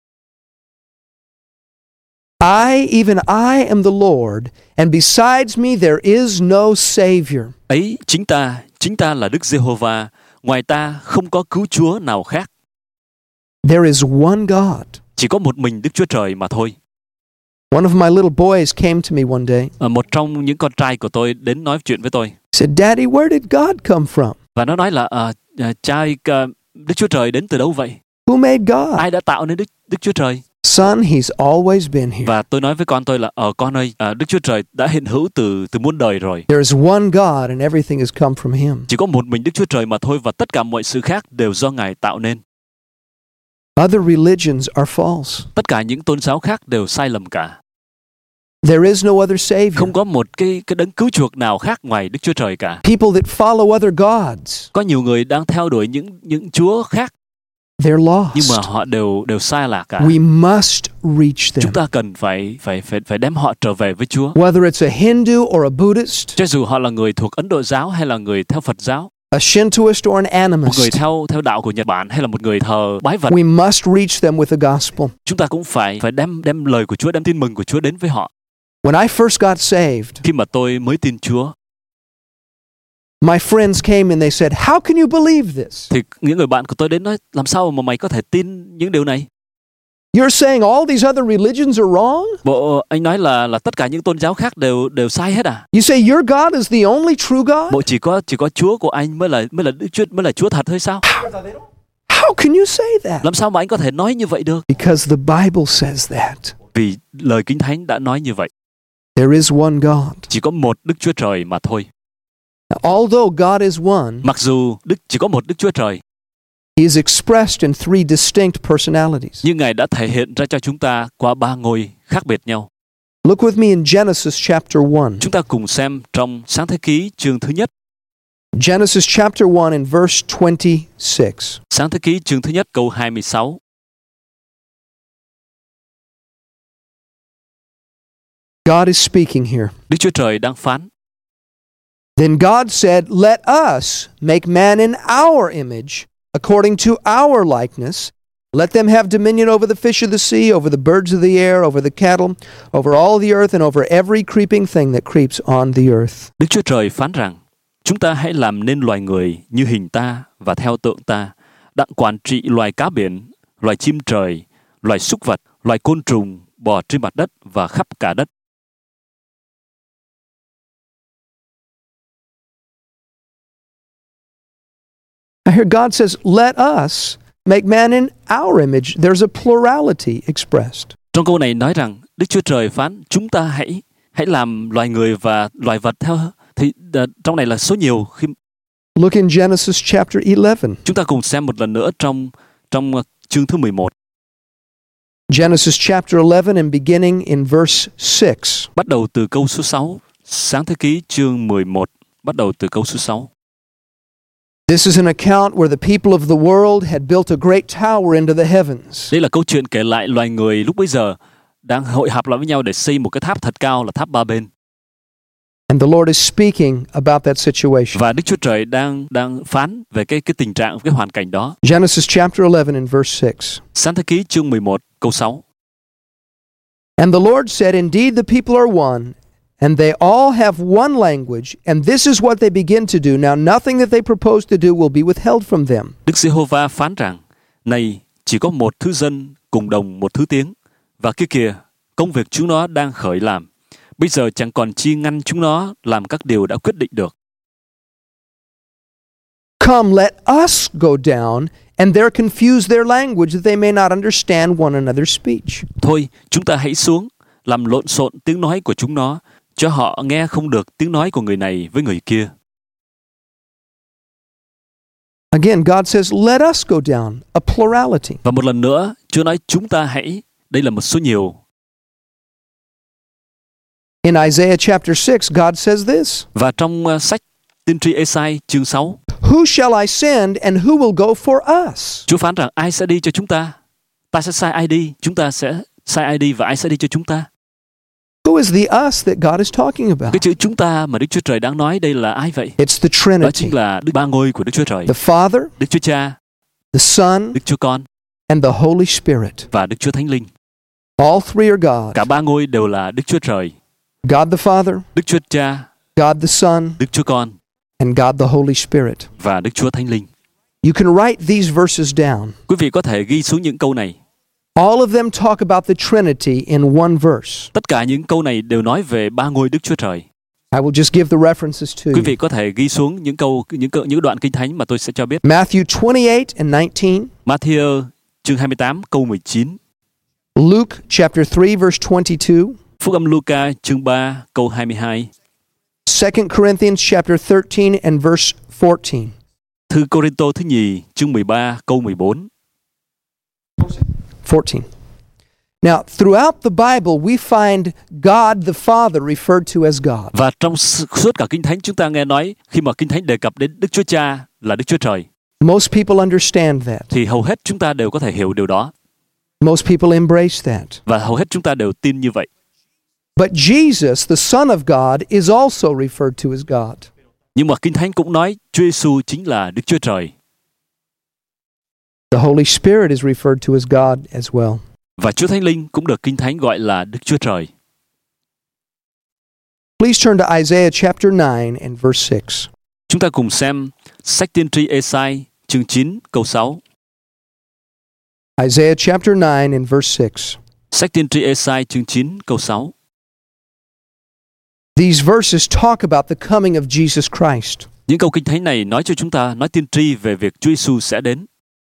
I, even I, am the Lord, and besides me there is no Savior. Ấy chính ta, chính ta là Đức Giê-hô-va, ngoài ta không có cứu Chúa nào khác. There is one God. Chỉ có một mình Đức Chúa Trời mà thôi. One of my little boys came to me one day. À, một trong những con trai của tôi đến nói chuyện với tôi. He said, Daddy, where did God come from? Và nó nói là, à, à, cha ơi, à, Đức Chúa Trời đến từ đâu vậy? Who made God? Ai đã tạo nên Đức, Đức Chúa Trời? Son, He's always been here. Và tôi nói với con tôi là, ờ con ơi, à, Đức Chúa Trời đã hiện hữu từ từ muôn đời rồi. There is one God and everything has come from Him. Chỉ có một mình Đức Chúa Trời mà thôi, và tất cả mọi sự khác đều do Ngài tạo nên. Other religions are false. Tất cả những tôn giáo khác đều sai lầm cả. There is no other Savior. Không có một cái cái đấng cứu chuộc nào khác ngoài Đức Chúa Trời cả. People that follow other gods, Có nhiều người đang theo đuổi những những chúa khác, they're lost. nhưng mà họ đều đều sai lạc cả. We must reach them. Chúng ta cần phải phải phải phải đem họ trở về với Chúa. Whether it's a Hindu or a Buddhist, Cho dù họ là người thuộc Ấn Độ giáo hay là người theo Phật giáo, a Shintoist or an một người animist, theo theo đạo của Nhật Bản hay là một người thờ bái vật, we must reach them with the gospel. chúng ta cũng phải phải đem đem lời của Chúa, đem tin mừng của Chúa đến với họ. When I first got saved, Khi mà tôi mới tin Chúa, my friends came and they said, "How can you believe this? thì những người bạn của tôi đến nói, làm sao mà mày có thể tin những điều này? You're saying all these other religions are wrong? Bộ anh nói là là tất cả những tôn giáo khác đều đều sai hết à? You say your God is the only true God? Bộ chỉ có chỉ có Chúa của anh mới là mới là Đức Chúa mới là Chúa thật thôi sao? How can you say that?" Làm sao mà anh có thể nói như vậy được? Because the Bible says that. Vì lời Kinh Thánh đã nói như vậy. There is one God. Chỉ có một Đức Chúa Trời mà thôi. Now, although God is one, Mặc dù Đức chỉ có một Đức Chúa Trời, He is expressed in three distinct personalities. nhưng Ngài đã thể hiện ra cho chúng ta qua ba ngôi khác biệt nhau. Look with me in Genesis chapter one. Chúng ta cùng xem trong Sáng Thế Ký chương thứ nhất. Genesis chapter one and verse twenty-six. Sáng Thế Ký chương thứ nhất câu hai mươi sáu. God is speaking here. Đức Chúa Trời đang phán. Then God said, "Let us make man in our image, according to our likeness. Let them have dominion over the fish of the sea, over the birds of the air, over the cattle, over all the earth, and over every creeping thing that creeps on the earth." Đức Chúa Trời phán rằng, chúng ta hãy làm nên loài người như hình ta và theo tượng ta, đặng quản trị loài cá biển, loài chim trời, loài súc vật, loài côn trùng, bò trên mặt đất và khắp cả đất. I hear God says, "Let us make man in our image." There's a plurality expressed. Trong câu này nói rằng Đức Chúa Trời phán chúng ta hãy hãy làm loài người và loài vật theo thì uh, trong này là số nhiều. Khi Look in Genesis chapter eleven. chúng ta cùng xem một lần nữa trong trong uh, chương thứ mười một. Genesis chapter eleven and beginning in verse six. Bắt đầu từ câu số sáu. Sáng Thế Ký chương mười một bắt đầu từ câu số sáu. This is an account where the people of the world had built a great tower into the heavens. Đây là câu chuyện kể lại loài người lúc bấy giờ đang hội họp lại với nhau để xây một cái tháp thật cao là tháp Ba Bên. And the Lord is speaking about that situation. Và Đức Chúa Trời đang đang phán về cái cái tình trạng, cái hoàn cảnh đó. Genesis chapter eleven and verse six. Sáng Thế Ký chương mười một câu sáu. And the Lord said, "Indeed the people are one, and they all have one language, and this is what they begin to do. Now nothing that they propose to do will be withheld from them." Đức Giê-hô-va phán rằng, này, chỉ có một thứ dân cùng đồng một thứ tiếng, và kia kìa, công việc chúng nó đang khởi làm. Bây giờ chẳng còn chi ngăn chúng nó làm các điều đã quyết định được. Come, let us go down, and there confuse their language that they may not understand one another's speech. Thôi, chúng ta hãy xuống, làm lộn xộn tiếng nói của chúng nó, cho họ nghe không được tiếng nói của người này với người kia. Again, God says, "Let us go down," a plurality. Và một lần nữa, Chúa nói chúng ta hãy, đây là một số nhiều. In Isaiah chapter six, God says this, Và trong uh, sách Tiên tri Ê-sai chương sáu, "Who shall I send and who will go for us?" Chúa phán rằng ai sẽ đi cho chúng ta? Ta sẽ sai ai đi? Chúng ta sẽ sai ai đi và ai sẽ đi cho chúng ta? Who is the us that God is talking about? Cái chữ chúng ta mà Đức Chúa Trời đang nói đây là ai vậy? It's the Đó Trinity. chính là Đức Ba Ngôi của Đức Chúa Trời. The Father, Đức Chúa Cha, the Son, Đức Chúa Con and the Holy Spirit. và Đức Chúa Thánh Linh. All three are God. Cả ba ngôi đều là Đức Chúa Trời. God the Father, Đức Chúa Cha, God the Son, Đức Chúa Con and God the Holy Spirit. và Đức Chúa Thánh Linh. You can write these verses down. Quý vị có thể ghi xuống những câu này. All of them talk about the Trinity in one verse. Tất cả những câu này đều nói về ba ngôi Đức Chúa Trời. I will just give the references to Quý you. vị có thể ghi xuống những câu những câu, những đoạn kinh thánh mà tôi sẽ cho biết. Matthew twenty-eight and nineteen, Ma-thi-ơ chương hai mươi tám câu mười chín, Luke chapter three verse twenty-two, Phúc âm Luca chương ba câu hai mươi hai, Second Corinthians chapter thirteen and verse fourteen. Thư Cô-rinh-tô thứ nhì chương mười ba câu mười bốn. fourteen. Now, throughout the Bible, we find God the Father referred to as God. Và trong suốt cả kinh thánh chúng ta nghe nói khi mà kinh thánh đề cập đến Đức Chúa Cha là Đức Chúa Trời, Most people understand that. thì hầu hết chúng ta đều có thể hiểu điều đó Most people embrace that. và hầu hết chúng ta đều tin như vậy. But Jesus, the Son of God, is also referred to as God. Nhưng mà Kinh Thánh cũng nói Chúa Giêsu chính là Đức Chúa Trời. The Holy Spirit is referred to as God as well. Và Chúa Thánh Linh cũng được Kinh Thánh gọi là Đức Chúa Trời. Please turn to Isaiah chapter nine and verse six. Chúng ta cùng xem sách tiên tri Ê-sai chương chín câu sáu. Isaiah chapter nine and verse six. Sách tiên tri Ê-sai chương chín câu sáu. These verses talk about the coming of Jesus Christ. Những câu Kinh Thánh này nói cho chúng ta, nói tiên tri về việc Chúa Giêsu sẽ đến.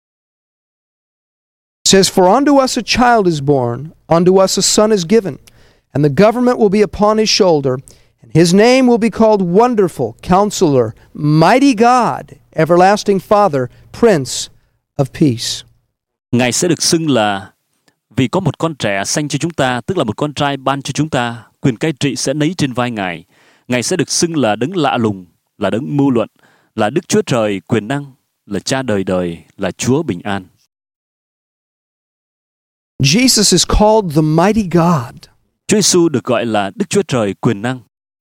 It says, "For unto us a child is born, unto us a son is given, and the government will be upon his shoulder, and his name will be called Wonderful, Counselor, Mighty God, Everlasting Father, Prince of Peace." Ngài sẽ được xưng là vì có một con trẻ sanh cho chúng ta, tức là một con trai ban cho chúng ta, quyền cai trị sẽ nấy trên vai Ngài. Ngài sẽ được xưng là đấng lạ lùng, là đấng mưu luận, là Đức Chúa Trời quyền năng, là Cha đời đời, là Chúa bình an. Jesus is called the Mighty God. Chúa Giêsu được gọi là Đức Chúa Trời quyền năng.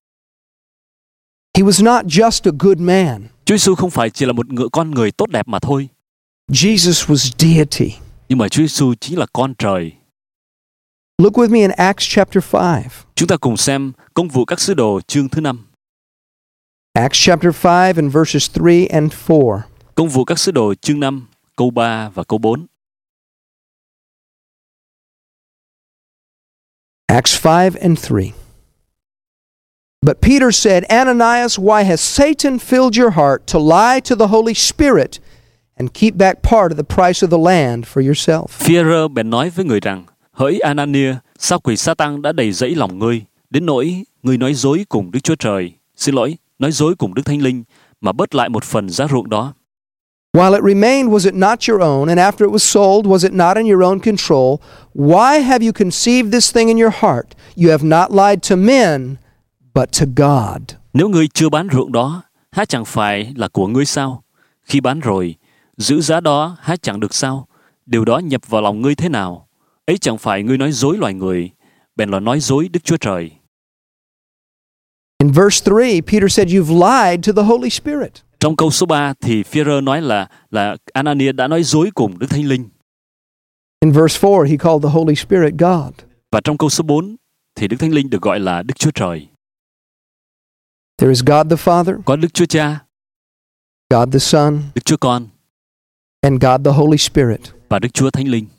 He was not just a good man. Chúa Giêsu không phải chỉ là một ngựa con người tốt đẹp mà thôi. Jesus was deity. Nhưng mà Chúa Giêsu chính là con trời. Look with me in Acts chapter five. Chúng ta cùng xem Công vụ các sứ đồ chương thứ năm. Acts chapter five and verses three and four. Công vụ các sứ đồ chương năm, câu ba và câu bốn. Acts five and three. But Peter said, "Ananias, why has Satan filled your heart to lie to the Holy Spirit and keep back part of the price of the land for yourself?" Phi-e-rơ bèn nói với người rằng: Hỡi Anania, sao quỷ Sa-tăng đã đầy dẫy lòng ngươi, đến nỗi ngươi nói dối cùng Đức Chúa Trời, xin lỗi, nói dối cùng Đức Thánh Linh, mà bớt lại một phần giá ruộng đó. While it remained, was it not your own? And after it was sold, was it not in your own control? Why have you conceived this thing in your heart? You have not lied to men, but to God. Nếu ngươi chưa bán ruộng đó, há chẳng phải là của ngươi sao? Khi bán rồi, giữ giá đó há chẳng được sao? Điều đó nhập vào lòng ngươi thế nào? Ấy chẳng phải ngươi nói dối loài người, bèn là nói dối Đức Chúa Trời. In verse three, Peter said, "You've lied to the Holy Spirit." Trong câu số ba thì Phi-e-rơ nói là là Anania đã nói dối cùng Đức Thánh Linh. In verse four, he called the Holy Spirit God. Và trong câu số bốn thì Đức Thánh Linh được gọi là Đức Chúa Trời. There is God the Father, Có Đức Chúa Cha, God the Son, Đức Chúa Con and God the Holy Spirit. và Đức Chúa Thánh Linh.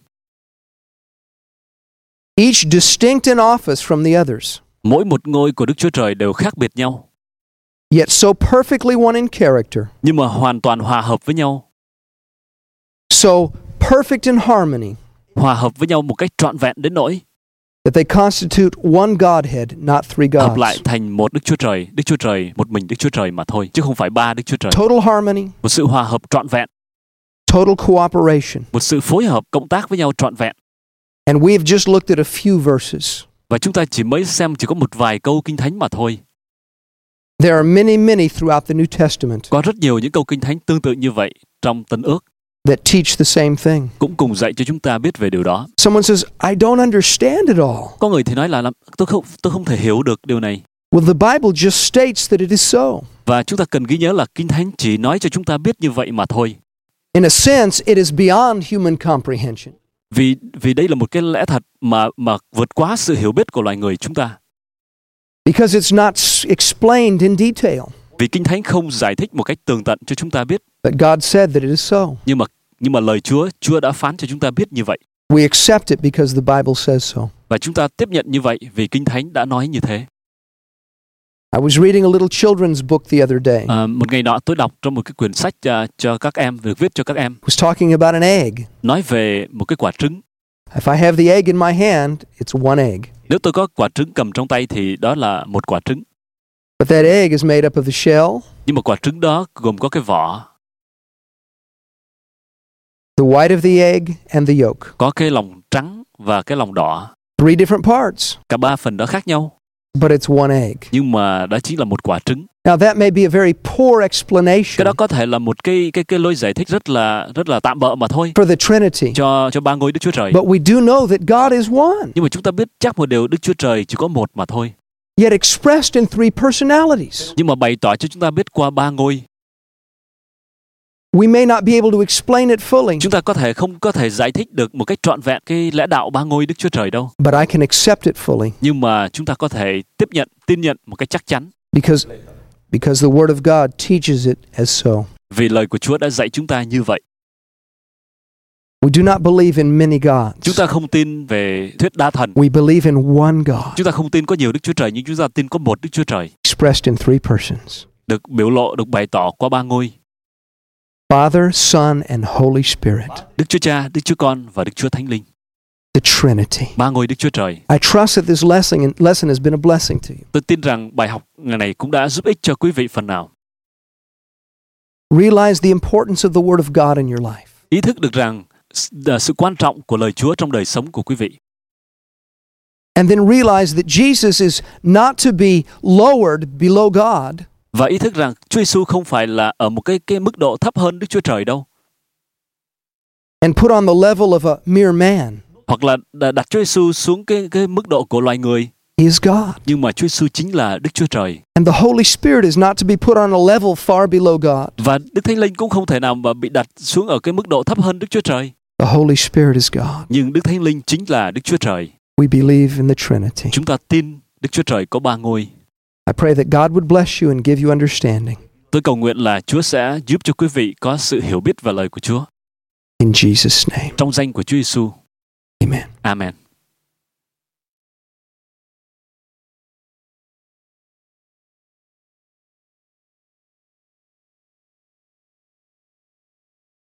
Each distinct in office from the others, Mỗi một ngôi của Đức Chúa Trời đều khác biệt nhau, yet so perfectly one in character, nhưng mà hoàn toàn hòa hợp với nhau, so perfect in harmony, hòa hợp với nhau một cách trọn vẹn đến nỗi that they constitute one Godhead, not three hợp gods. lại thành một Đức Chúa Trời, Đức Chúa Trời, một mình Đức Chúa Trời mà thôi, chứ không phải ba Đức Chúa Trời. Total harmony, Một sự hòa hợp trọn vẹn, total cooperation. một sự phối hợp, cộng tác với nhau trọn vẹn. And we've just looked at a few verses. Và chúng ta chỉ mới xem chỉ có một vài câu Kinh Thánh mà thôi. There are many, many throughout the New Testament Có rất nhiều những câu Kinh Thánh tương tự như vậy trong Tân Ước, that teach the same thing. cũng cùng dạy cho chúng ta biết về điều đó. Someone says, "I don't understand it all." Có người thì nói là tôi không tôi không thể hiểu được điều này. Well, the Bible just states that it is so. Và chúng ta cần ghi nhớ là Kinh Thánh chỉ nói cho chúng ta biết như vậy mà thôi. In a sense, it is beyond human comprehension. Vì vì đây là một cái lẽ thật mà mà vượt quá sự hiểu biết của loài người chúng ta. Because it's not s- explained in detail. Vì Kinh Thánh không giải thích một cách tường tận cho chúng ta biết. But God said that it is so. Nhưng mà nhưng mà lời Chúa, Chúa đã phán cho chúng ta biết như vậy. We accept it because the Bible says so. Và chúng ta tiếp nhận như vậy vì Kinh Thánh đã nói như thế. I was reading a little children's book the other day. À, một ngày nọ tôi đọc trong một cái quyển sách uh, cho các em, được viết cho các em, It was talking about an egg. nói về một cái quả trứng. If I have the egg in my hand, it's one egg. Nếu tôi có quả trứng cầm trong tay thì đó là một quả trứng. But that egg is made up of the shell, Nhưng mà quả trứng đó gồm có cái vỏ, the white of the egg, and the yolk. có cái lòng trắng và cái lòng đỏ. Three different parts, Cả ba phần đó khác nhau, but it's one egg. nhưng mà đó chính là một quả trứng. Now that may be a very poor explanation Cái đó có thể là một cái cái cái lối giải thích rất là rất là tạm bợ mà thôi for the Trinity. cho cho ba ngôi Đức Chúa Trời. But we do know that God is one. Nhưng mà chúng ta biết chắc một điều, Đức Chúa Trời chỉ có một mà thôi. yet expressed in three personalities. nhưng mà bày tỏ cho chúng ta biết qua ba ngôi. We may not be able to explain it fully, Chúng ta có thể không có thể giải thích được một cách trọn vẹn cái lẽ đạo ba ngôi Đức Chúa Trời đâu. but I can accept it fully Nhưng mà chúng ta có thể tiếp nhận, tin nhận một cách chắc chắn. because, because the Word of God teaches it as so. Vì lời của Chúa đã dạy chúng ta như vậy. We do not believe in many gods. Chúng ta không tin về thuyết đa thần. We believe in one God, Chúng ta không tin có nhiều Đức Chúa Trời, nhưng chúng ta tin có một Đức Chúa Trời. expressed in three persons: Được biểu lộ, được bày tỏ qua ba ngôi. Father, Son, and Holy Spirit. Đức Chúa Cha, Đức Chúa Con và Đức Chúa Thánh Linh. The Trinity. Ba ngôi Đức Chúa Trời. I trust that this lesson, lesson has been a blessing to you. Tôi tin rằng bài học ngày này cũng đã giúp ích cho quý vị phần nào. Realize the importance of the Word of God in your life. Ý thức được rằng sự quan trọng của lời Chúa trong đời sống của quý vị. And then realize that Jesus is not to be lowered below God, Và ý thức rằng Chúa Giêsu không phải là ở một cái cái mức độ thấp hơn Đức Chúa Trời đâu. and put on the level of a mere man. Hoặc là đặt Chúa Giêsu xuống cái cái mức độ của loài người. He is God. Nhưng mà Chúa Giêsu chính là Đức Chúa Trời. And the Holy Spirit is not to be put on a level far below God. Và Đức Thánh Linh cũng không thể nào mà bị đặt xuống ở cái mức độ thấp hơn Đức Chúa Trời. The Holy Spirit is God. Nhưng Đức Thánh Linh chính là Đức Chúa Trời. We believe in the Trinity. Chúng ta tin Đức Chúa Trời có ba ngôi. I pray that God would bless you and give you understanding. Tôi cầu nguyện là Chúa sẽ giúp cho quý vị có sự hiểu biết về lời của Chúa. In Jesus' name. Trong danh của Chúa Giêsu. Amen. Amen.